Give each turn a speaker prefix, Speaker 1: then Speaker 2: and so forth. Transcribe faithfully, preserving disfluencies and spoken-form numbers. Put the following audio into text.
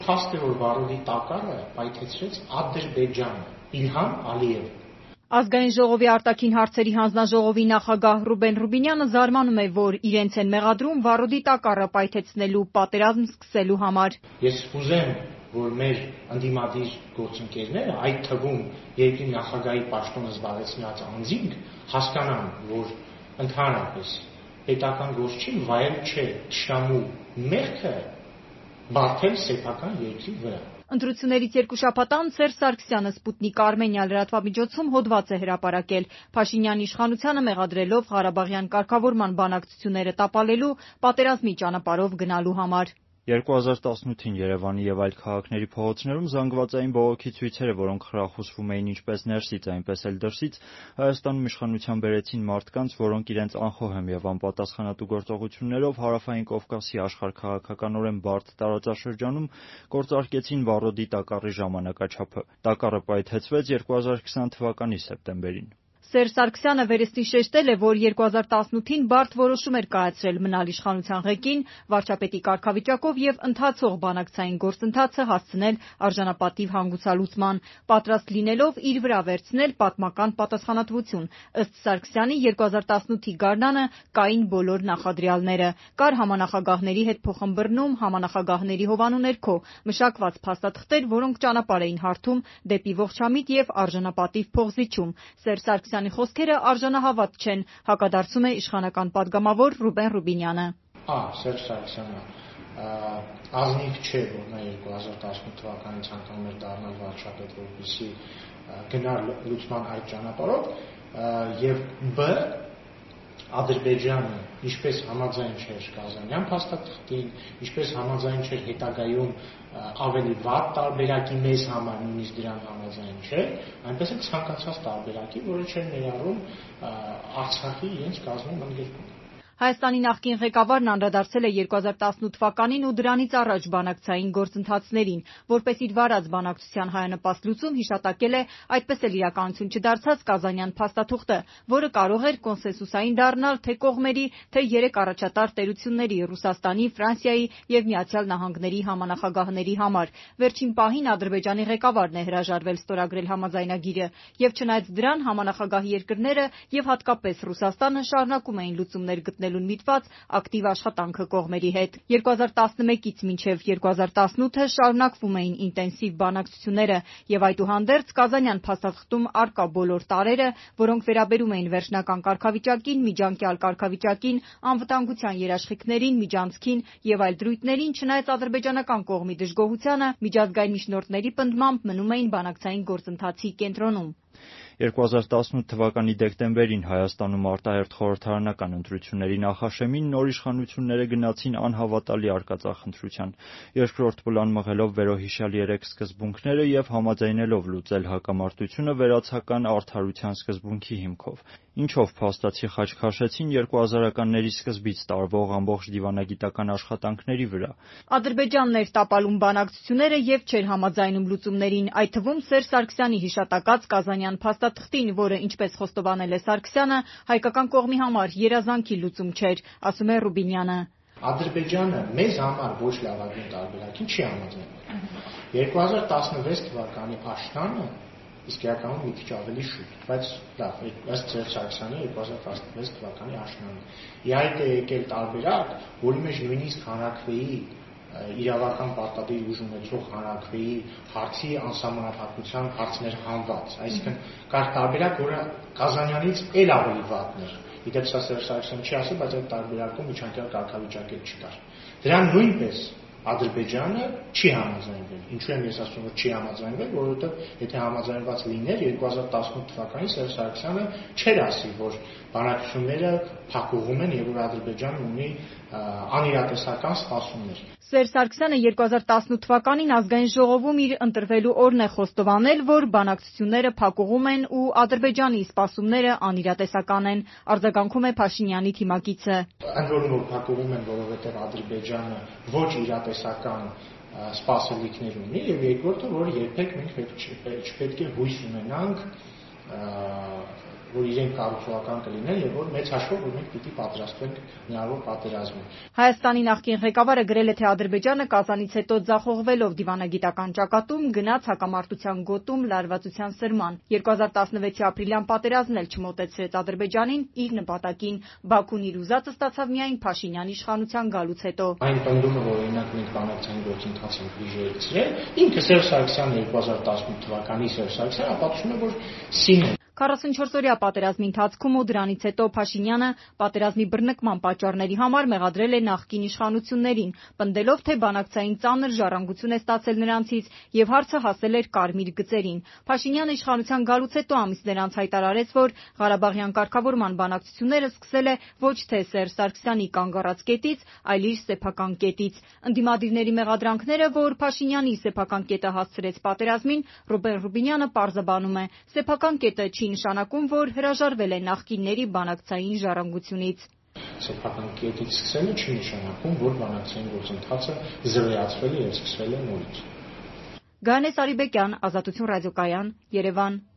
Speaker 1: Փաստ է, որ վարորդի տակառը պայթեցրեց Ադրբեջանը, Իլհամ Ալիևը։
Speaker 2: Ազգային ժողովի արտաքին հարցերի հանձնաժողովի նախագահ Ռուբեն Ռուբինյանը զարմանում է, որ իրենց են մեղադրում վարորդի տակառը պայթեցնելու պատերազմ սկսելու համար։
Speaker 1: Ես ուզեմ, որ մեր ընդդիմադիր գործընկերները, այդ թվում երկրի նախագահի պաշտոնը զբաղեցնած անձինք, հասկանան, որ ընդհանրապես պետական գործչին վայել չէ թշնամու մեղքը բարդել սեփական երկրի վրա։
Speaker 2: Ընտրություններից երկու շաբաթ անց Սերժ Սարգսյանը Սպուտնիկ Արմենիա լրատվամիջոցում հոդված է հրապարակել Փաշինյանի իշխանությանը մեղադրելով Ղարաբաղյան կարգավորման բանակցությունները տապալելու պատերազմի ճանապարհով գնալու համար։
Speaker 3: երկու հազար տասնութին Երևանի եւ այլ քաղաքների փողոցներում զանգվածային բողոքի ցույցերը, որոնք խրախուսվում էին ինչպես ներսից, այնպես էլ դրսից, Հայաստանում իշխանության բերեցին մարդկանց, որոնք իրենց անխոհեմ եւ անպատասխանատու գործողություններով Հարավային Կովկասի աշխարհաքաղաքականորեն բարդ տարածաշրջանում գործարկեցին վառոդի տակառի ժամանակաչափը։ Տակառը պայթեցվեց երկու հազար քսան թվականի սեպտեմբերին։
Speaker 2: Սերժ Սարգսյանը վերստին շեշտել է, որ երկու հազար տասնութին բարդ որոշում էր կայացրել մնալ իշխանության ղեկին, վարչապետի կարգավիճակով եւ ընթացող բանակցային գործընթացը հասցնել արժանապատիվ հանգուցալուծման, պատրաստ լինելով իր վրա վերցնել պատմական պատասխանատվություն։ Ըստ Սարգսյանի երկու հազար տասնութի գարնանը կային բոլոր նախադրյալները, կար համանախագահների հետ փոխըմբռնում, համանախագահների հովանու ներքո մշակված փաստաթղթեր, որոնք ճանապարհ էին հարթում դեպի ողջամիտ եւ արժանապատիվ փոխզիջում։ Սերժ Սարգսյանի խոսքերը արժանահավատ չեն, հակադարձում է իշխանական պատգամավոր Ռուբեն Ռուբինյանը։
Speaker 1: Ա, Սերժ Սարգսյանը ազնիվ չէ, որ նա երկու հազար տասնութ թվականին ցանկանում էր դառնալ վարչապետ, որպեսզի գնար լուծման այդ ճանապարհով, եւ բ Ադրբեջանը ինչպես համաձայն չէր Կազանյան փաստաթղթին, ինչպես համաձայն չէր հետագայում ավելի վատ տարբերակի մեզ համար նույնիսկ դրան համաձայն չէ, այնպես էլ ցանկացած տարբերակի, որը չէր ներառում Արցախի իրենց կազմում ընդգրկումը։
Speaker 2: Հայաստանի նախկին ղեկավարն անդրադարձել է երկու հազար տասնութ թվականին ու դրանից առաջ բանակցային գործընթացներին, որպես իր վարած բանակցության հայանպաստ լուծում հիշատակել է այդպես էլ իրականություն չդարձած Կազանյան փաստաթուղթը, որը կարող էր կոնսենսուսային դառնալ թե կողմերի, թե երեք առաջատար տերությունների՝ Ռուսաստանի, Ֆրանսիայի եւ Միացյալ Նահանգների համանախագահների համար։ Վերջին պահին Ադրբեջանի ղեկավարն է հրաժարվել ստորագրել համաձայնագիրը, եւ չնայած դրան համանախագահ երկրները եւ հատկապես Ռուսաստանը շարունակում էին լուծումներ գտնել միտված ակտիվ աշխատանքը կողմերի հետ։ երկու հազար տասնմեկից մինչև երկու հազար տասնութը շարունակվում էին ինտենսիվ բանակցությունները եւ այդուհանդերձ Կազանյան փաստաթղթում արկա բոլոր տարրերը, որոնք վերաբերում էին վերջնական կարգավիճակին, միջանկյալ կարգավիճակին, անվտանգության երաշխիքներին, միջանցքին եւ այլ դրույթներին, չնայած ադրբեջանական կողմի դժգոհությանը, միջազգային միջնորդների պնդմամբ մնում էին բանակցային գործընթացի կենտրոնում։
Speaker 3: երկու հազար տասնութ թվականի դեկտեմբերին Հայաստանում արտահերթ խորհրդարանական ընտրությունների նախաշեմին նոր իշխանությունները գնացին անհավատալի արկածախնդրության, երկրորդ պլան մղելով վերոհիշյալ երեք սկզբունքները եւ համաձայնելով լուծել հակամարտությունը վերացական արդարության սկզբունքի հիմքով, ինչով փաստացի խաչ քաշեցին երկու հազարականների սկզբից տարվող ամբողջ դիվանագիտական աշխատանքների վրա։
Speaker 2: Ադրբեջանն էր տապալում բանակցությունները եւ չէր համաձայնում լուծումներին, այդ թվում Սերժ Սարգսյանի հիշատակած Կազանյան փաստաթղթին, որը, ինչպես խոստովանել է Սարգսյանը, հայկական կողմի համար երազանքի լուծում չէր, ասում է Ռուբինյանը։
Speaker 1: Ադրբեջանը մեզ համար ոչ լավագույն տարբերակին չի համաձայնել։ երկու հազար տասնվեց թվականի աշնանը իսկ իրականում մի քիչ ավելի շուտ, բայց լավ, ըստ Սերժ Սարգսյանի երկու հազար տասնվեց թվականի աշնանը։ Իհարկե եկել տարբերակ, որի մեջ նույնիսկ հանրաքվեի իրավական պարտադիր ուժ ունեցող հանրաքվեի հարցի անսահմանափակության հարցներ հանված, այսինքն կար տարբերակ, որը Կազանյանից էլ ավելի վատն էր։ Իդեպ սա Սերժ Սարգսյանը չի ասել, բայց այդ տարբերակում միջանկյալ կարգավիճակ էլ չկար։ Դրան նույնպես Ադրբեջանը չի համաձայնվել։ Ինչու եմ ես ասում, որ չի համաձայնվել, որովհետև եթե համաձայնված լիներ երկու հազար տասնութ թվականին Սերժ Սարգսյանը չէր ասի, որ բանակցությունները փակուղում են եւ որ Ադրբեջանը ունի անիրատեսական սպասումներ։
Speaker 2: Սերժ Սարգսյանը երկու հազար տասնութ թվականին ազգային ժողովում իր ընտրվելու օրն է խոստովանել, որ բանակցությունները փակուղում են ու Ադրբեջանի սպասումները անիրատեսական են, արձագանքում է Փաշինյանի թիմակիցը։
Speaker 1: Ընդ որում որ փակուղում են, որովհետև Ադրբեջանը ոչ իրատեսական սպասելիքներ ունի եւ երկրորդը, որ երբեք մենք չպետք է հույս ունենանք որ իրենք կառուցողական կլինեն եւ որ մեծ հաշվով որ մենք պիտի պատրաստվենք հնարավոր պատերազմին։
Speaker 2: Հայաստանի նախկին ղեկավարը գրել է, թե Ադրբեջանը Կազանից հետո ձախողվելով դիվանագիտական ճակատում գնաց հակամարտության գոտում լարվածության սրման։ երկու հազար տասնվեցի ապրիլյան պատերազմն էլ չմոտեցրեց Ադրբեջանին իր նպատակին։ Բաքուն իր ուզածը ստացավ միայն Փաշինյանի իշխանության գալուց հետո։
Speaker 1: Այն պնդումը, որ օրինակ մենք բանակցային գործընթաց ենք վիժեցրել, ինքը Սերժ Սարգսյանն երկու հազար տասնութ թվականի Սերժ Սարգսյանը ապացուցում է, որ սին է։
Speaker 2: քառասունչորսօրյա պատերազմի ընթացքում ու դրանից հետո Փաշինյանը պատերազմի բռնկման պատճառների համար մեղադրել է նախկին իշխանություններին, պնդելով, թե բանակցային ծանր ժառանգություն է ստացել նրանցից եւ հարցը հասել էր կարմիր գծերին։ Փաշինյանը իշխանության գալուց հետո ամիսներ անց հայտարարեց, որ Ղարաբաղյան կարգավորման բանակցությունները սկսել է ոչ թե Սերժ Սարգսյանի կանգ առած կետից, այլ իր սեփական կետից։ Ընդդիմադիրների մեղադրանքները, որ Փաշինյանի սեփական կետը հասցրեց պատերազմին, Ռուբեն Ռուբինյանը պարզաբանում է. սեփական կետը չի նշանակում, որ հրաժարվել է նախկինների բանակցային ժառանգությունից։
Speaker 1: Սեփական կետից սկսելը չի նշանակում, որ բանակցային գործընթացը զրոյացվել է եւ սկսվել է նորից։
Speaker 2: Գայանե Սարիբեկյան, Ազատություն ռադիոկայան, Երևան։